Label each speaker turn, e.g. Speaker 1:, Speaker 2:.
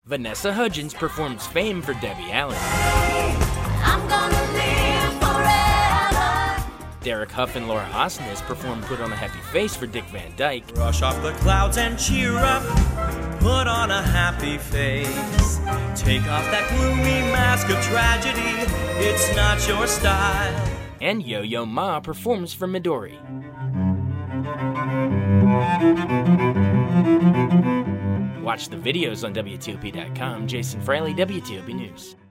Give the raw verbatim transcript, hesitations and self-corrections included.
Speaker 1: Vanessa Hudgens performs Fame for Debbie Allen.
Speaker 2: I'm gonna live forever.
Speaker 1: Derek Huff and Laura Osnes perform Put on a Happy Face for Dick Van Dyke.
Speaker 3: Brush off the clouds and cheer up. Put on a happy face. Take off that gloomy mask of tragedy. It's not your style.
Speaker 1: And Yo-Yo Ma performs for Midori. Watch the videos on W T O P dot com. Jason Fraley, W T O P News.